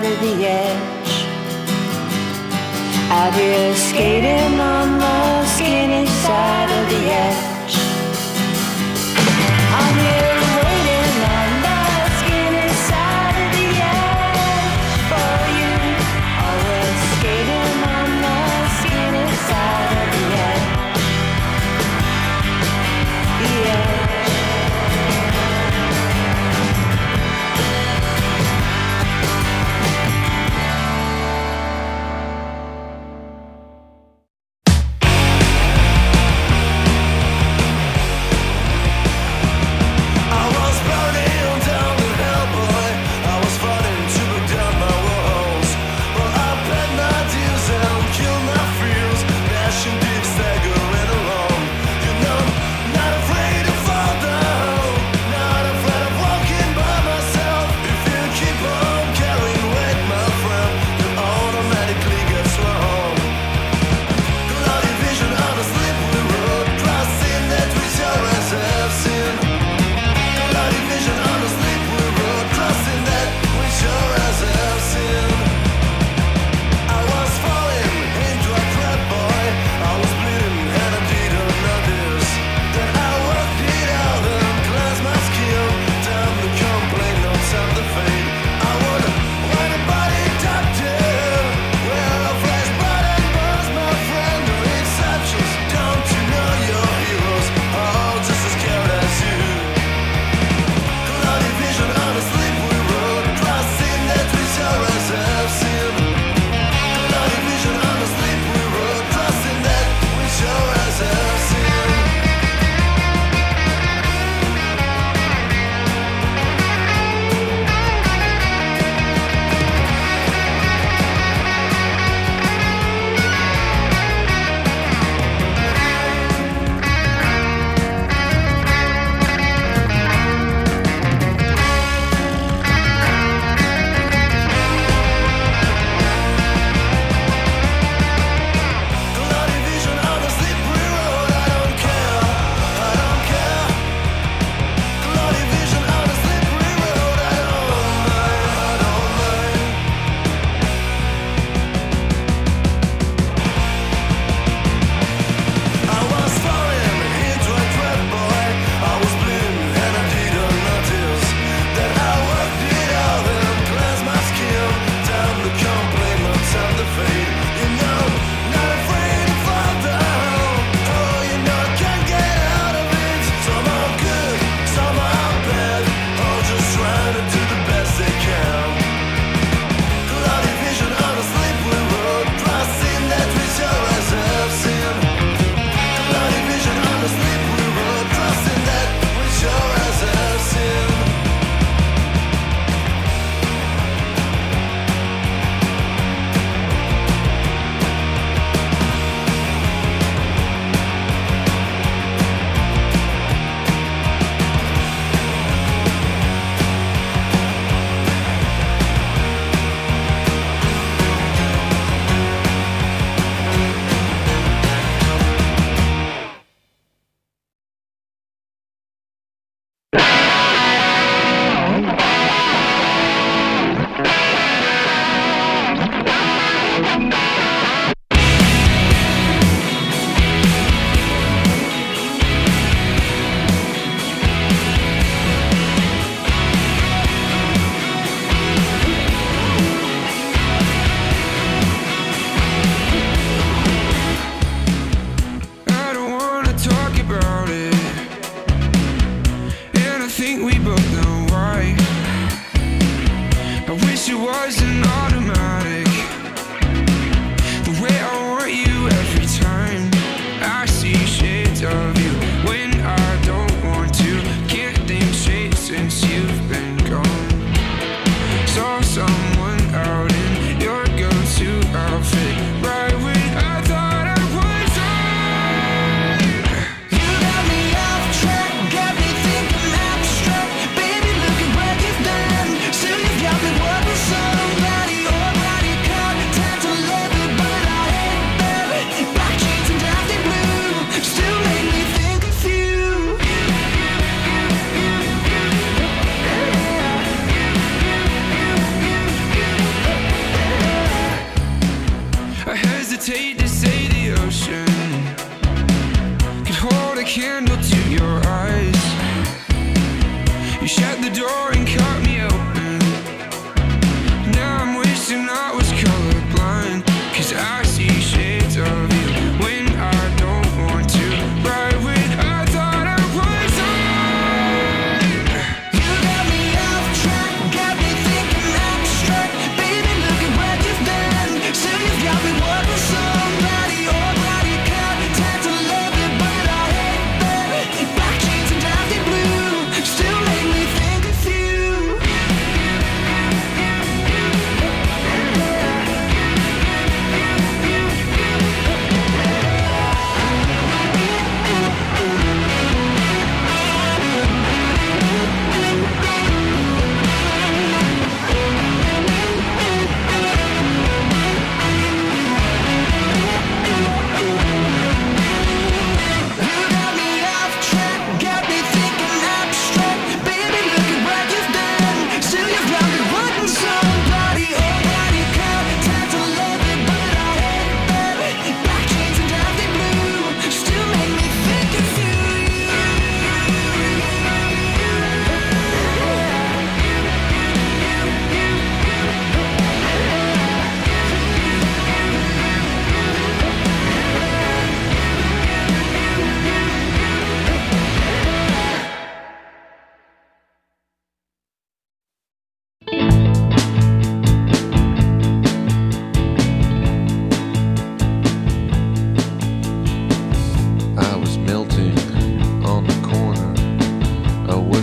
of the edge. Out here skating on the skinny side of the edge. I'm here waiting on the skinny side of the edge for you. Always skating on the skinny side of the edge. The edge.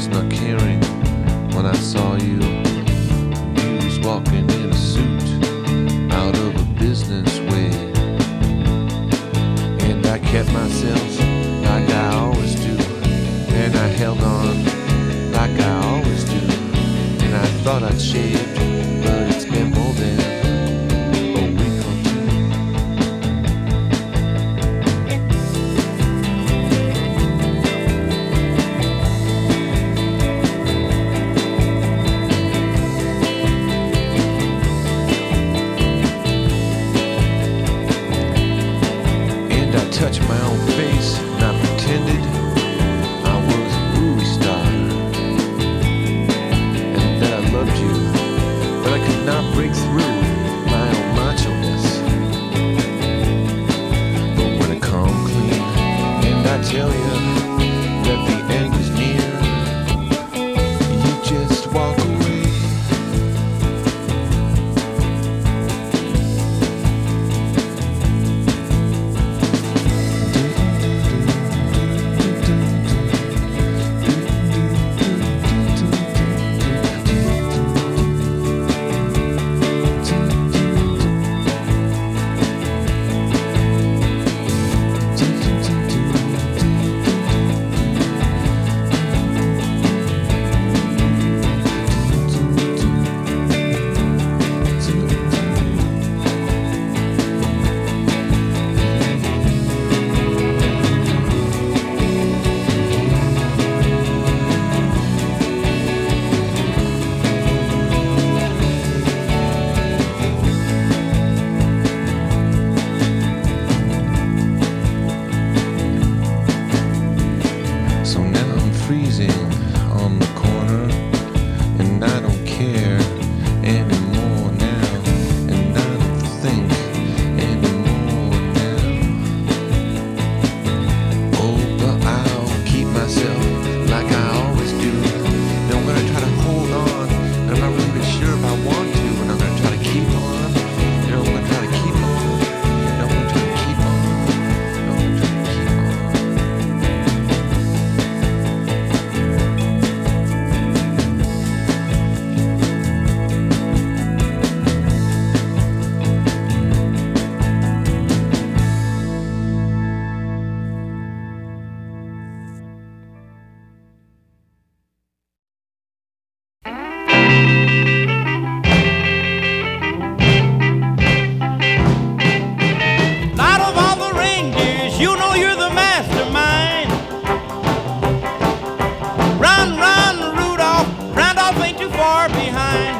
was not caring when I saw you. You was walking in a suit out of a business way, and I kept myself like I always do, and I held on like I always do, and I thought I'd shaved, but it's been more than a week or two. And I touched my own face and I pretended I was a movie star and that I loved you, but I could not break through my own macho-ness. But when I come clean and I tell you that the end is near, you just walk away. So now I'm freezing on the corner, and I don't care anymore now, and I don't think anymore now. Oh, but I'll keep myself like I always do, and I'm gonna try to hold on, and I'm not really sure if I want to, and I'm gonna try to keep on, and I'm gonna try to keep on, and I'm gonna try to keep on, and I'm gonna try to keep on. Out of all the reindeers, you know you're the mastermind. Run, run, Rudolph, Randolph ain't too far behind.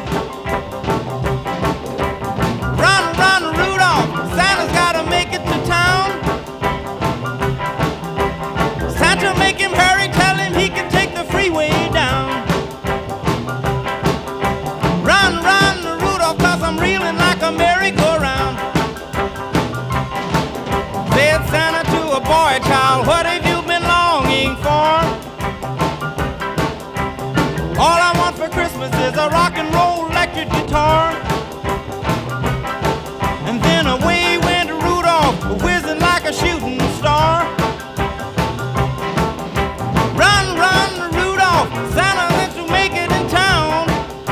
Run, Rudolph, Santa's gotta make it to town. Santa, make him hurry, tell him he can take the freeway down. Run, Rudolph, 'cause I'm reeling like a merry-go-round. Said Santa to a boy child, what have you been longing for? All I want for Christmas is a rock and roll electric guitar. And then away went Rudolph, whizzing like a shooting star. Run, Rudolph, Santa wants to make it in town.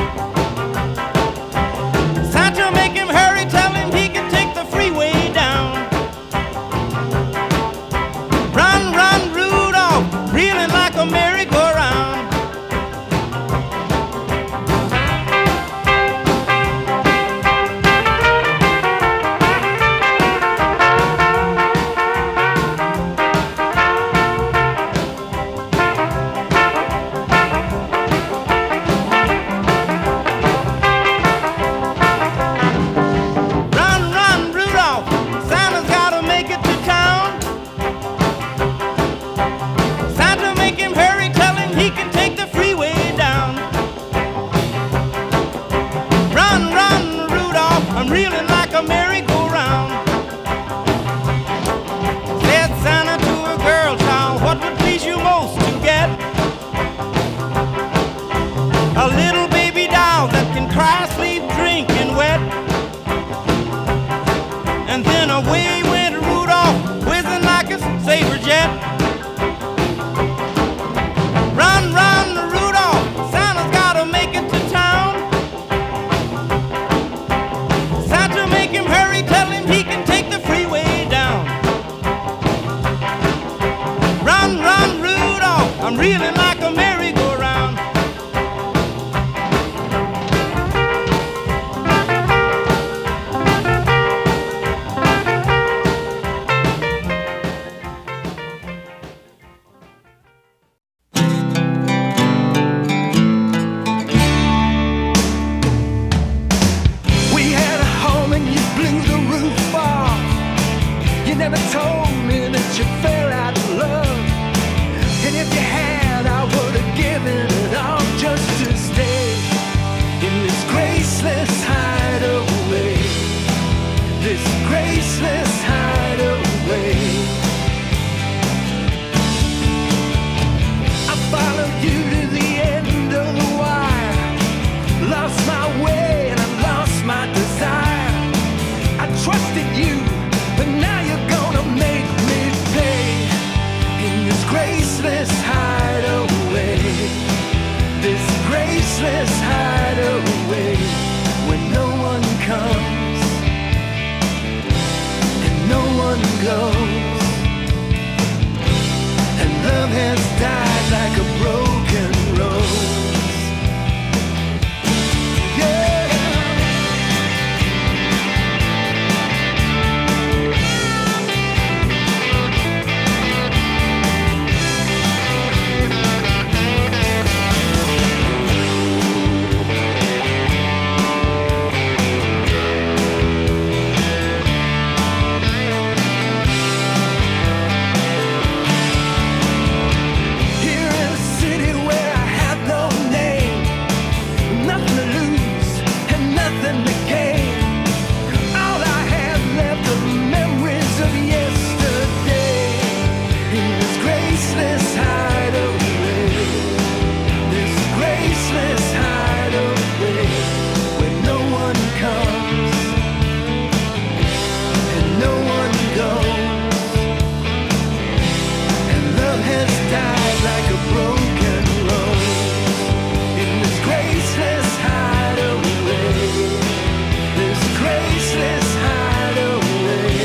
Santa, make him hurry, tell him he can take the freeway down. Run, Rudolph, reeling like a merry-go-round. like a merry-go-round. We had a home and you blew the roof off. You never told me that you fell out of love. And if you had, I would have given it all just to stay in this graceless hideaway. This graceless hideaway. I followed you to the end of the wire. Lost my way and I lost my desire. I trusted you, but now you're gonna make me pay in this graceless hideaway. This graceless hideaway when no one comes and no one goes. And love has died like a broken rose. Yeah. Here in a city where I have no name, nothing to lose and nothing to gain. All I have left are memories of yesterday. In this graceless hideaway, this graceless hideaway, where no one comes and no one goes. And love has died like a broken rose. In this graceless hideaway, this graceless hideaway.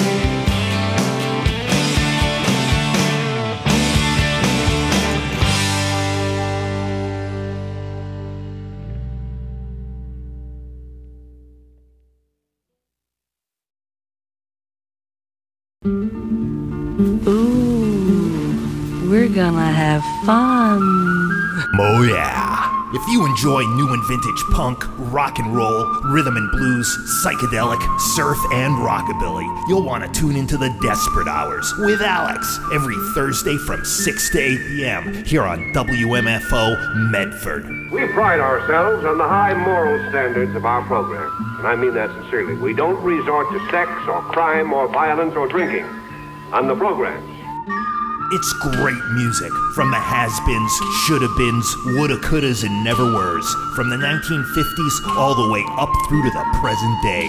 Ooh, we're gonna have fun. Oh yeah! If you enjoy new and vintage punk, rock and roll, rhythm and blues, psychedelic, surf, and rockabilly, you'll want to tune into the Desperate Hours with Alex every Thursday from 6 to 8 p.m. here on WMFO Medford. We pride ourselves on the high moral standards of our program, and I mean that sincerely. We don't resort to sex or crime or violence or drinking on the programs. It's great music from the has-beens, shoulda-beens, woulda, couldas, and never-weres, from the 1950s all the way up through to the present day.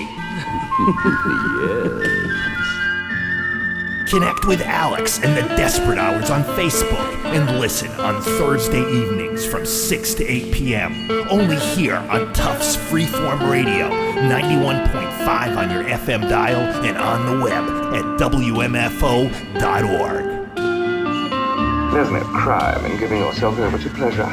Connect with Alex and the Desperate Hours on Facebook and listen on Thursday evenings from 6 to 8 p.m. Only here on Tufts Freeform Radio, 91.5 on your FM dial and on the web at WMFO.org. There's no crime in giving yourself over to pleasure.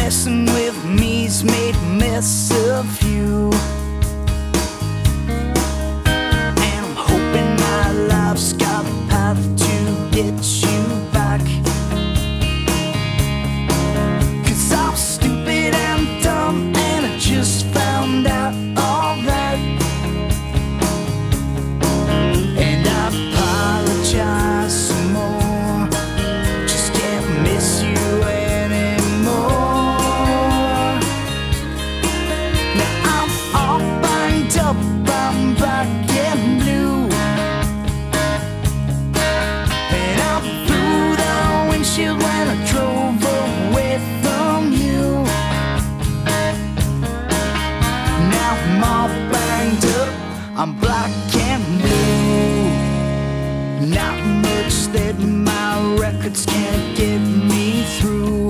messing with me's made a mess of you. And I'm hoping my life's got the power to get you back. 'Cause I'm stupid and dumb, and I just found out all that. And I apologize some more, just can't miss you anymore. Now I'm all banged up, I'm black and blue, and I'm through the windshield when I drove away from you. Now I'm all banged up, I'm black and blue. Not much that my records can't get me through,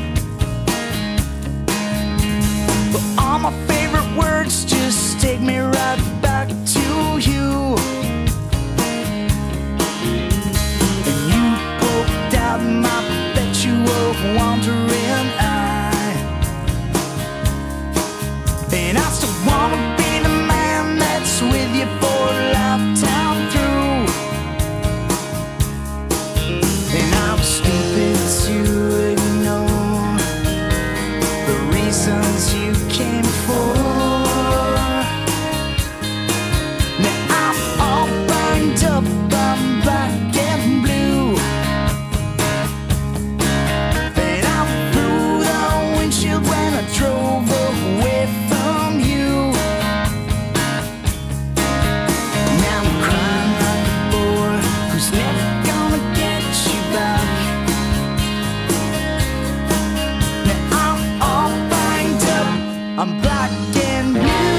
but all my favorite words just take me right back to you. And you poked out my perpetual wandering eye, and I still wanna be the man that's with you for a lifetime through. And I'm stupid to ignore the reasons you came for. Now I'm all banged up, I'm black and blue, and I'm through the windshield when I drove away from you. Now I'm crying like a boy who's never gonna get you back. Now I'm all banged up, I'm black and blue.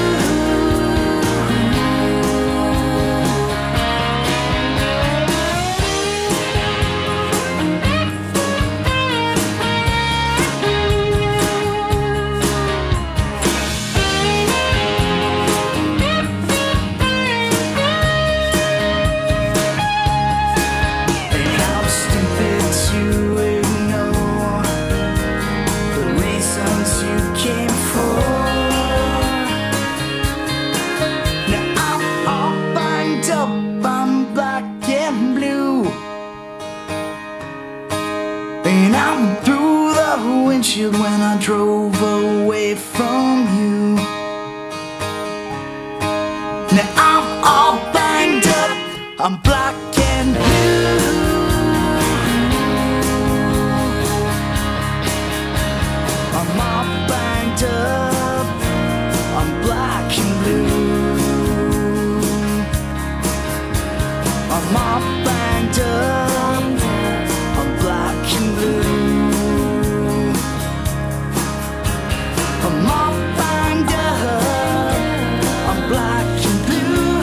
And I'm stupid to ignore the reasons you came for. Now I'm all banged up, I'm black and blue, and I'm through the windshield when I drove away from you. Now I'm all banged up, I'm black and blue. I'm all banged up, I'm black and blue. I'm all banged up, I'm black and blue. I'm all banged up, I'm black and blue.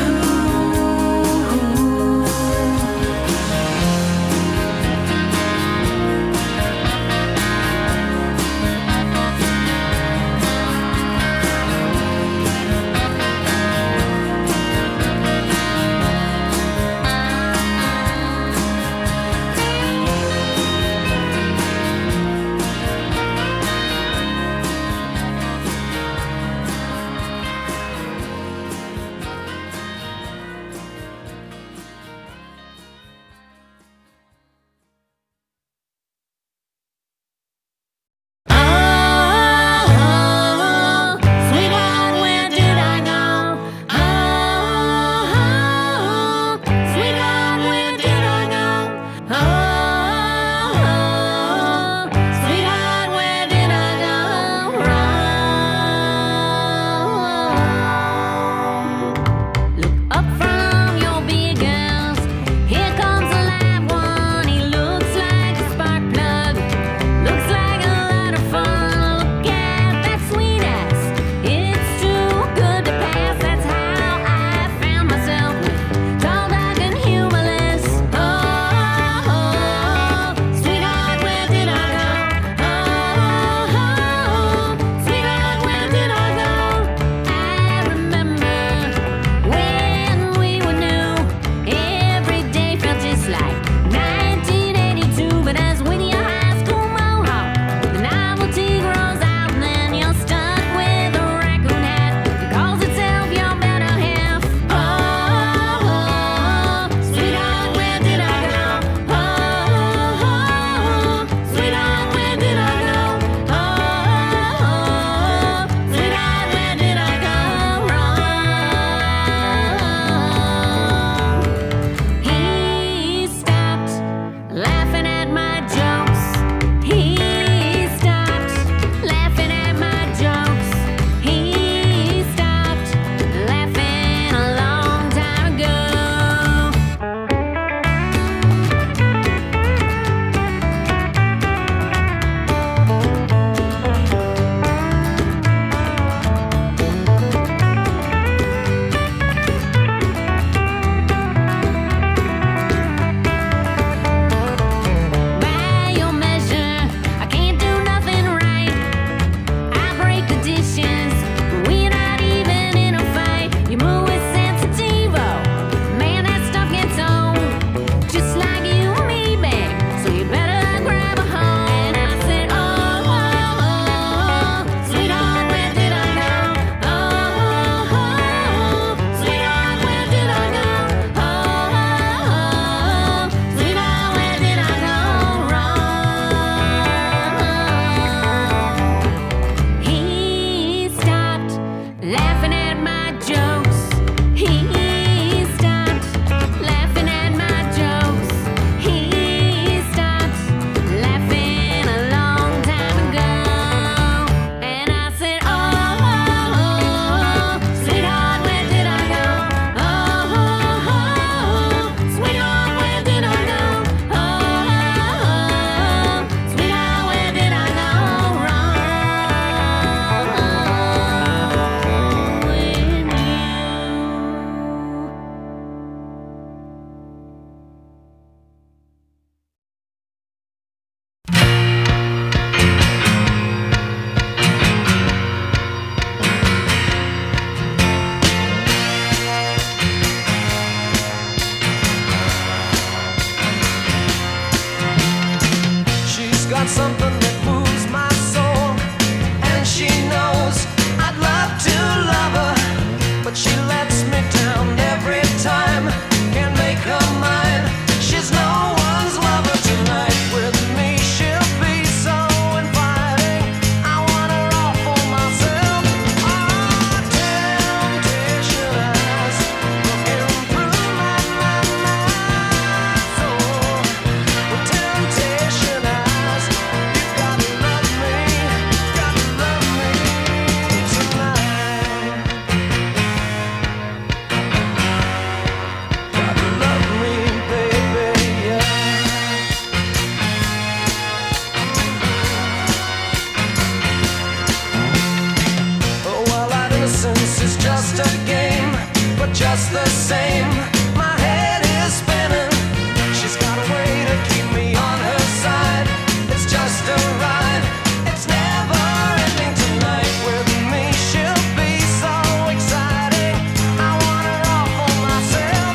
innocence is just a game, but just the same, my head is spinning. She's got a way to keep me on her side. It's just a ride, it's never ending. Tonight with me she'll be so exciting. I want her all for myself.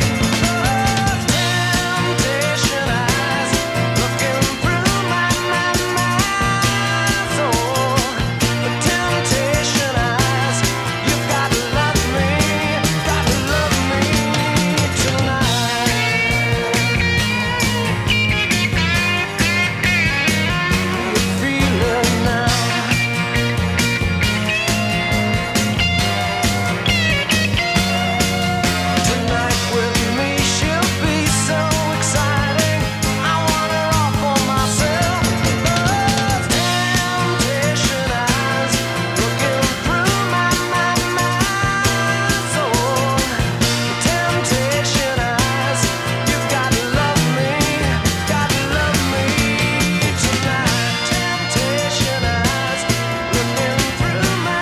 Those temptation eyes looking through my soul. The temptation eyes, you've got to love me tonight. You feel it now. Tonight with me she'll be so exciting. I want her all for myself. Those temptation eyes looking through my soul. Temptation eyes, you've got to love me tonight. Temptation eyes looking through my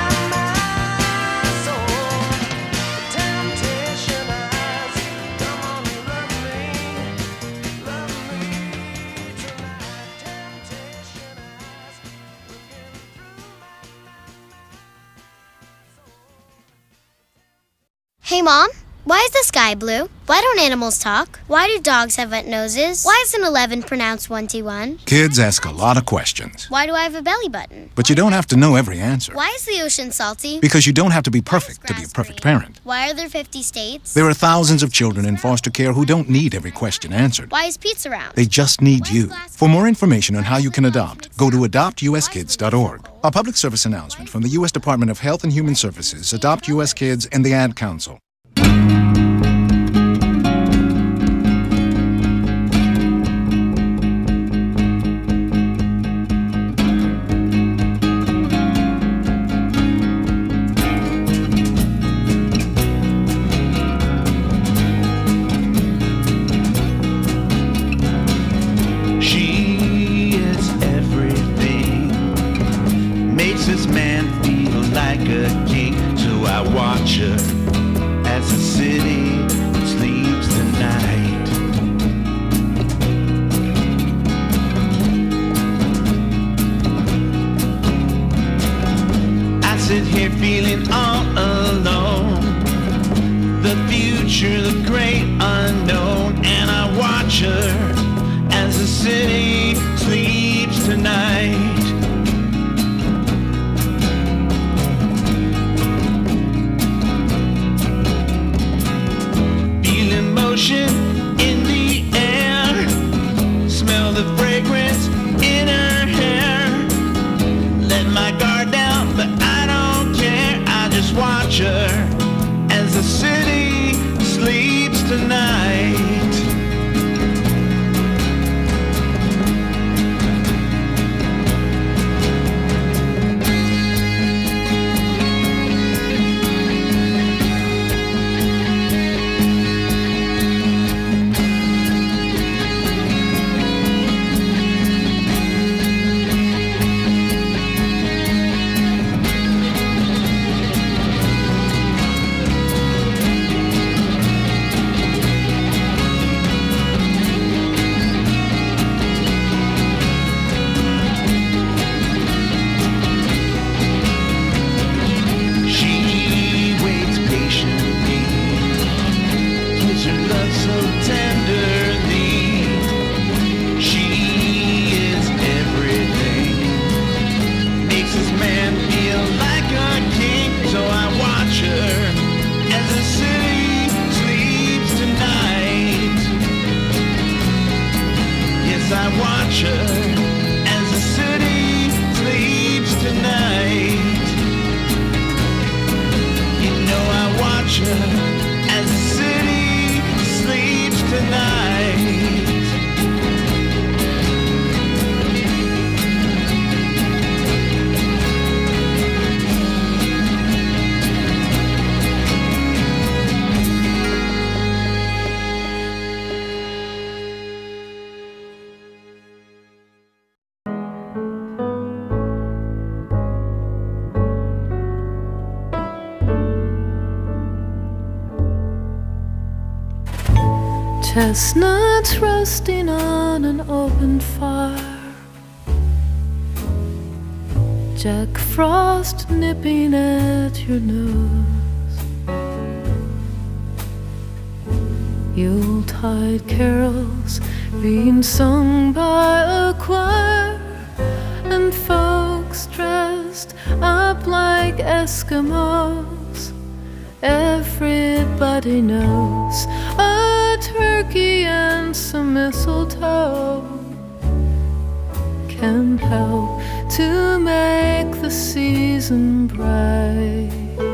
soul. Temptation eyes, come on, love me tonight. Temptation eyes looking through. Hey, Mom, why is the sky blue? Why don't animals talk? Why do dogs have wet noses? Why is an 11 pronounced 21? Kids ask a lot of questions, Why do I have a belly button? but you don't have to know every answer. Why is the ocean salty? Because you don't have to be perfect to be a perfect parent. Why are there 50 states? There are thousands of children in foster care who don't need every question answered. Why is pizza round? They just need you. For more information on how you can adopt, go to adoptuskids.org. A public service announcement from the U.S. Department of Health and Human Services, Adopt U.S. Kids, and the Ad Council. She is everything, makes this man feel like a king. So I watch her as the city sleeps tonight. I sit here feeling all alone, the future, the great unknown, and I watch her as the city sleeps tonight. Feel emotion in the air, smell the fragrance in her hair. Let my guard down, but I don't care. I just watch her as the city sleeps tonight. She waits patiently, gives her love so tenderly. She is everything, makes this man feel like a king. So I watch her as the city sleeps tonight. Yes, I watch her as the city sleeps tonight. You know I watch her as the city sleeps tonight. Chestnuts roasting on an open fire, Jack Frost nipping at your nose, Yuletide carols being sung by a choir, and folks dressed up like Eskimos. Everybody knows a turkey and some mistletoe can help to make the season bright.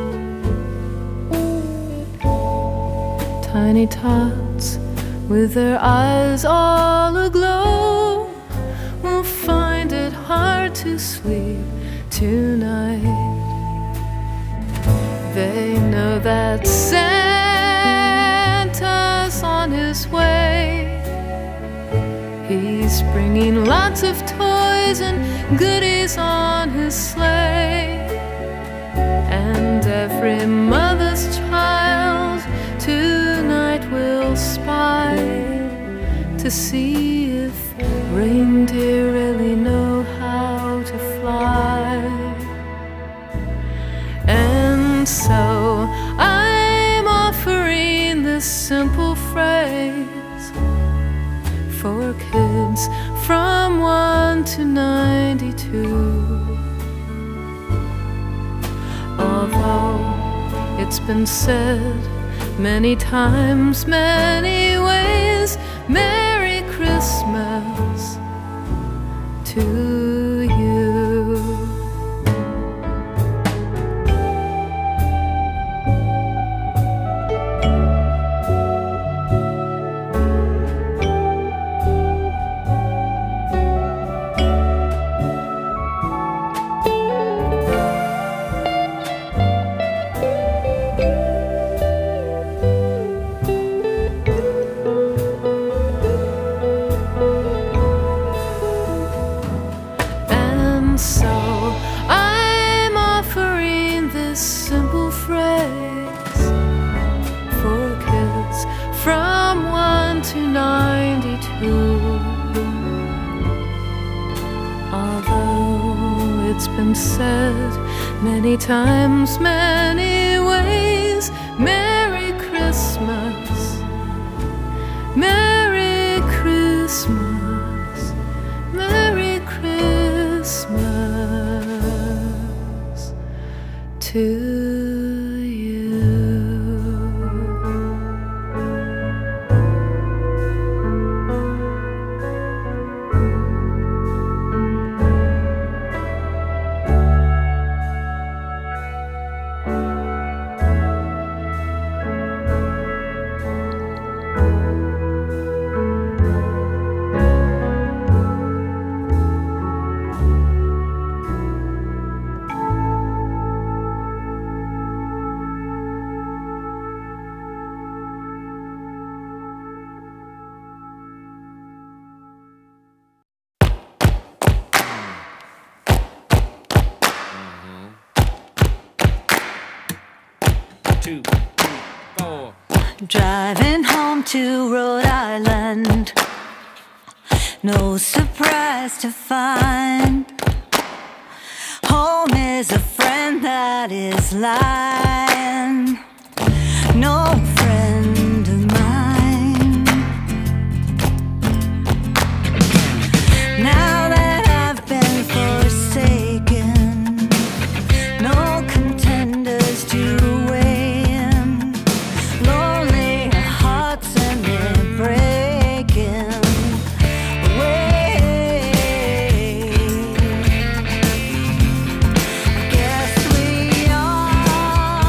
Tiny tots with their eyes all aglow will find it hard to sleep tonight. They know that Santa's on his way. He's bringing lots of toys and goodies on his sleigh. And every mother's child tonight will spy to see if reindeer really know how to fly. And so I'm offering this simple phrase for kids from 1 to 92. Although it's been said many times, many ways, Merry Christmas to you. Said many times, many ways, Merry Christmas, Merry Christmas, Merry Christmas to you. Driving home to Rhode Island, no surprise to find home is a friend that is lying, no friend of mine. Now that I've been forsaken, no contenders to Guess we all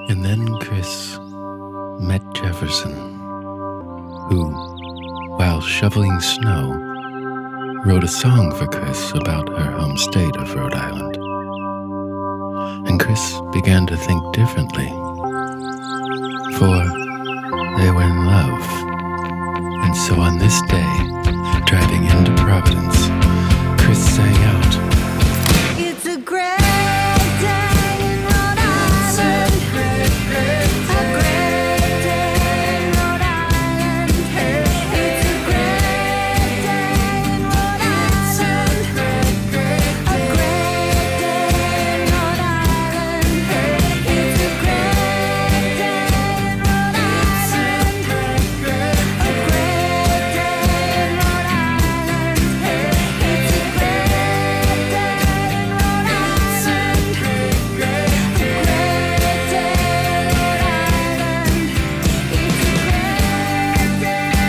And then Chris met Jefferson, who, while shoveling snow, wrote a song for Chris about her home state of Rhode Island. And Chris began to think differently, for they were in love. And so on this day, driving into Providence, Chris sang out, It's a great day in Rhode Island. A great day in Rhode Island. It's a great day in Rhode Island. A great day in Rhode Island. It's a great day in Rhode Island. A great day in Rhode Island. It's a great day in Rhode Island. A great day in Rhode Island. It's a great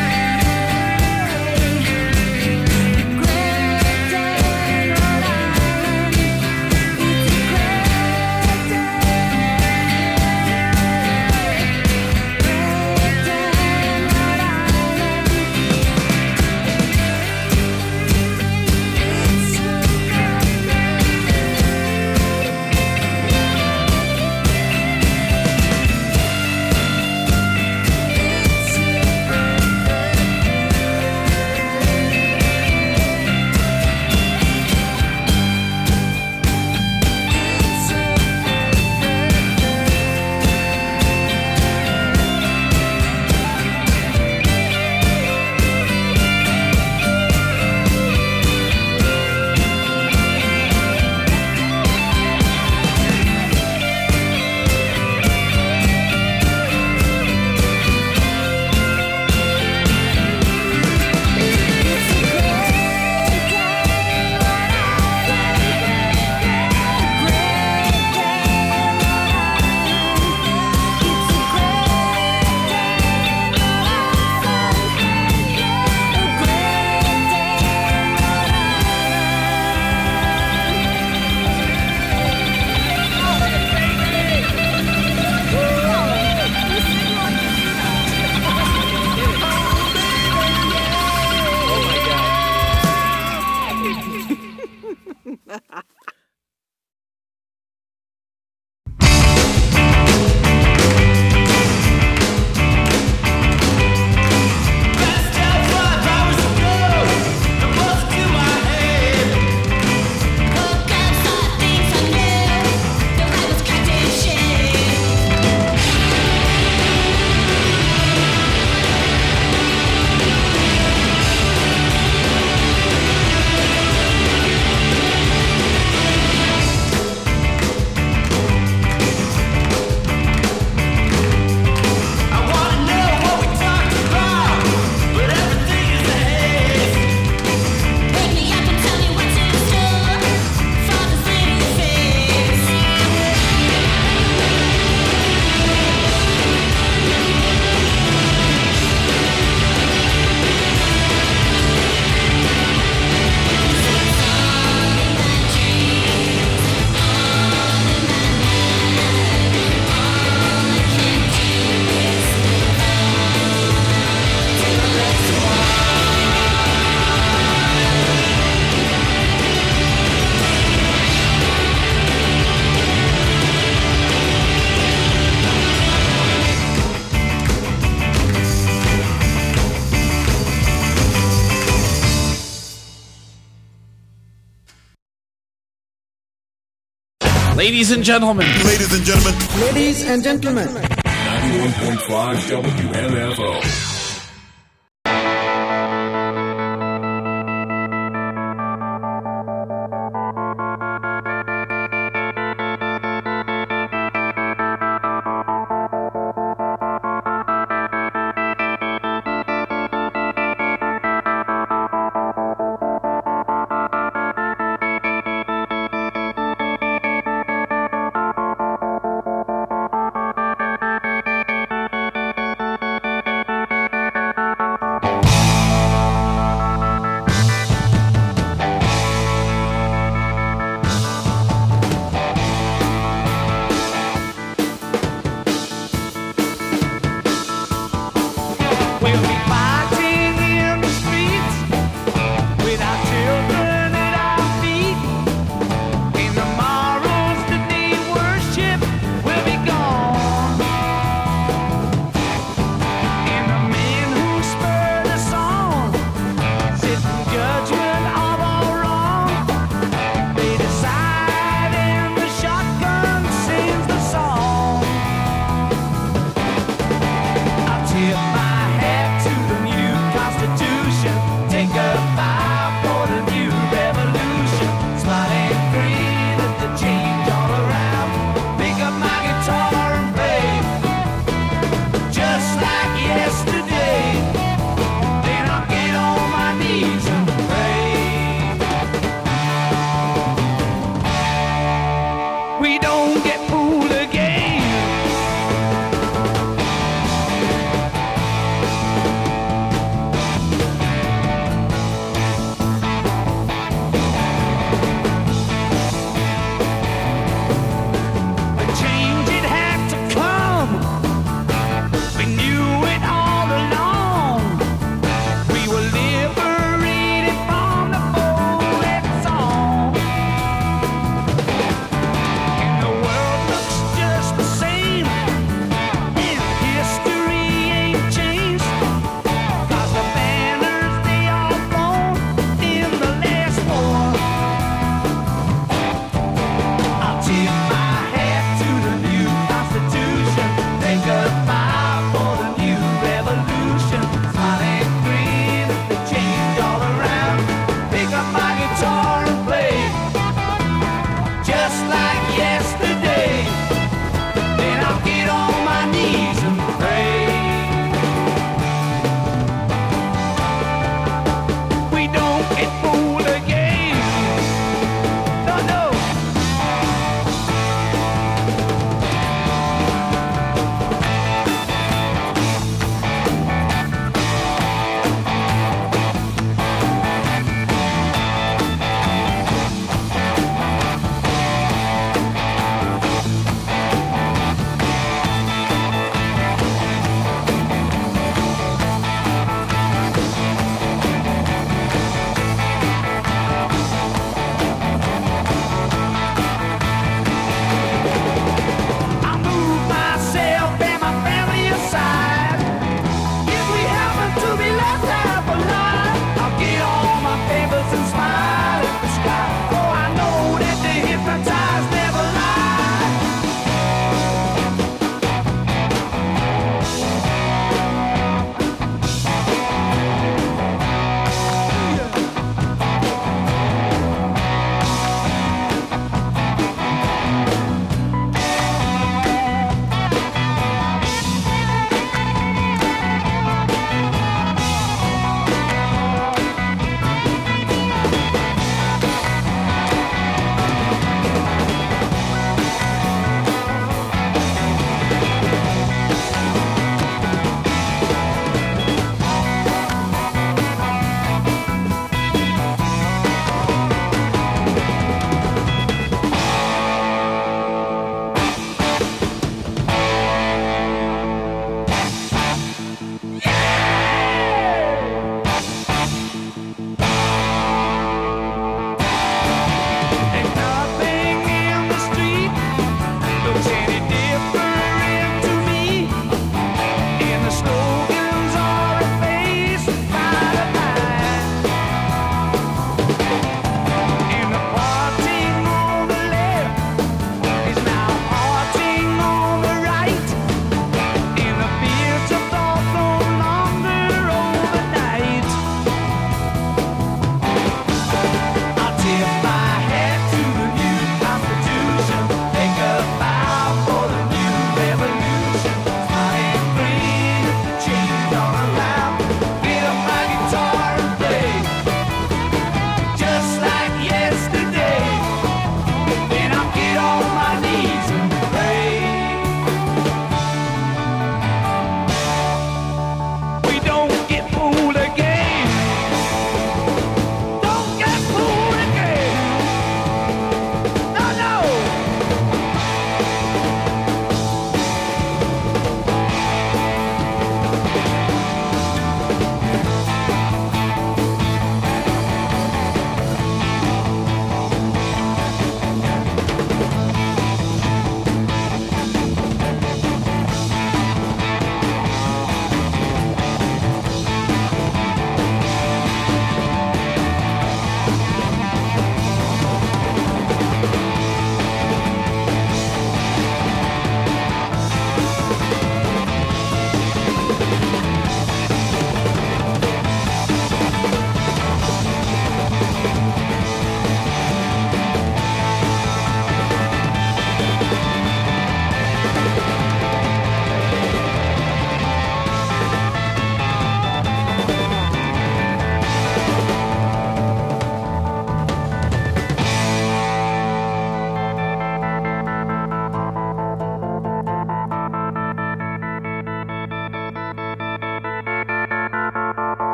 Ladies and gentlemen. Ladies and gentlemen. Ladies and gentlemen. 91.5 WMFO. Tip my hat to the new Constitution. Take a bow for the new revolution. Smiling free, let the change all around. Pick up my guitar and play, just like yesterday. Then I'll get on my knees and pray. We don't get fooled again.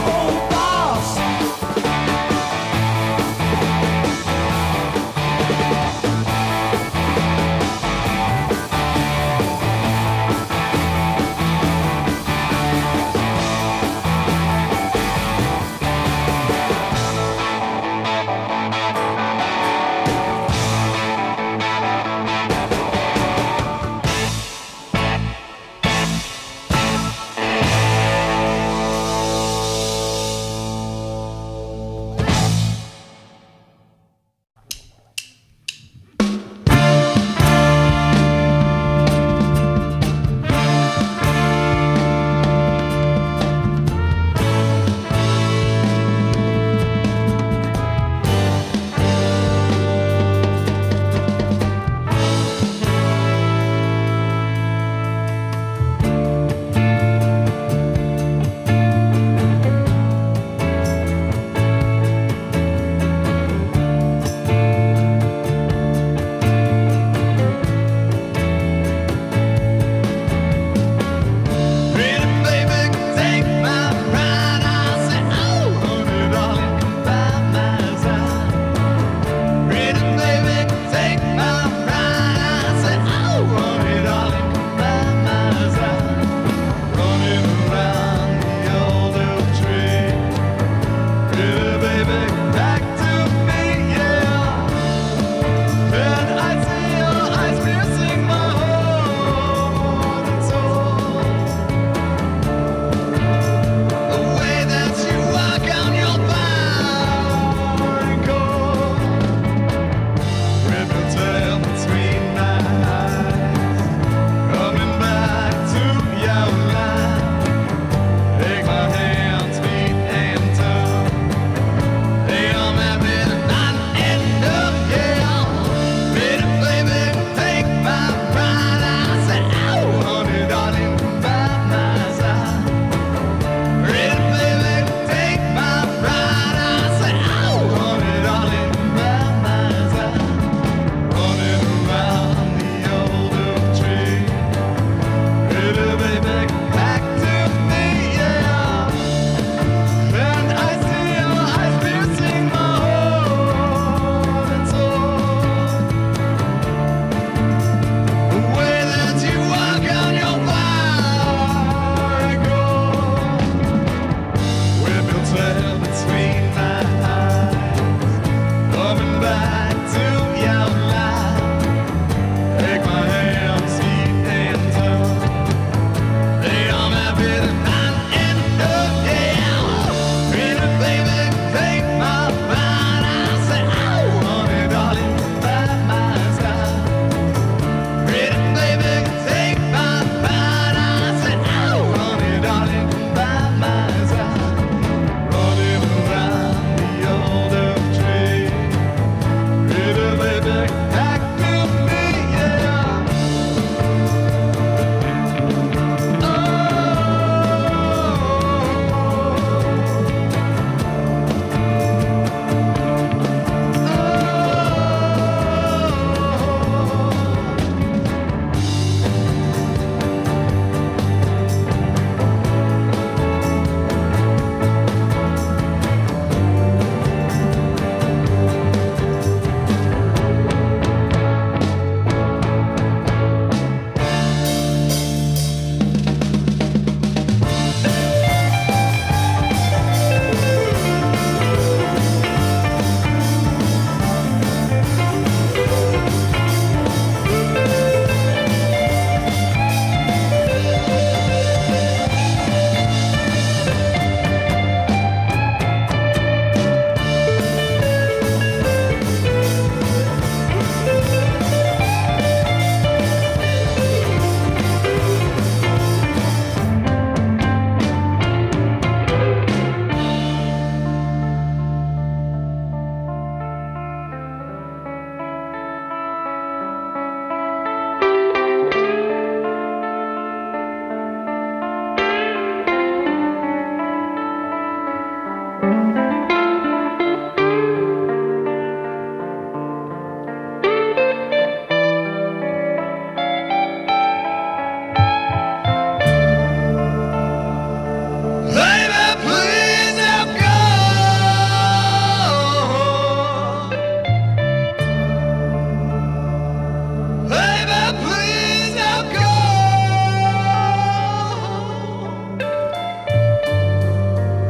whole boss.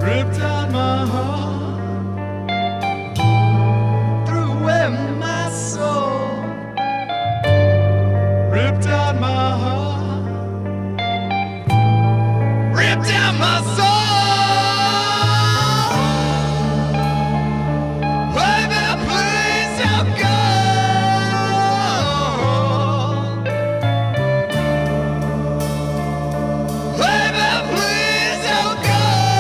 ripped out my heart, threw away my soul, ripped out my heart, ripped out my soul. Baby, please don't go. Baby, please don't go.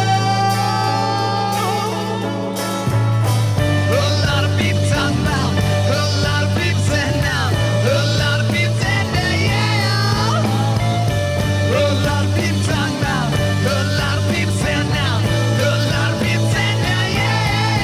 A lot of people talking about, a lot of people saying now, a lot of people saying yeah. A lot of people talking about, a lot of people saying now, a lot of people saying yeah.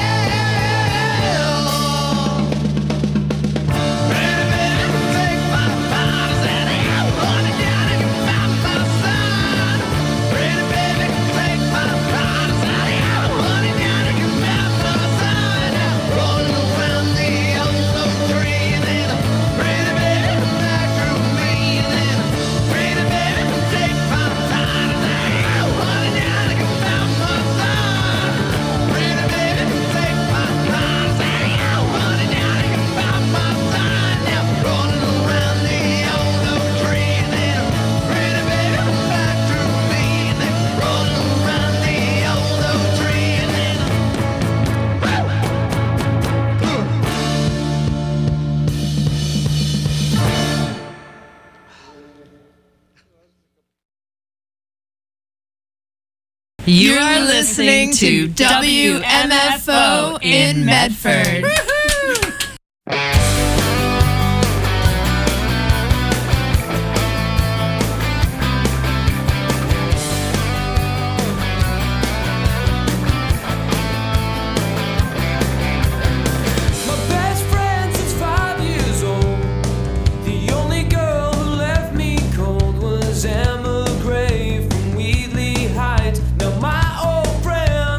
Baby, take my bottles and I'll run it down and you found my son. Pretty baby, take my bottles and I'll run it down and you found my son. Rolling around the yellow tree and then pretty baby back through me and then pretty baby take my bottles and I'll run it down and you found my son. Pretty baby take my bottles and I'll run it down and you found my son. Now rolling around the yellow tree and then pretty baby back through me and then rolling around the yellow tree and then You are listening to WMFO in Medford.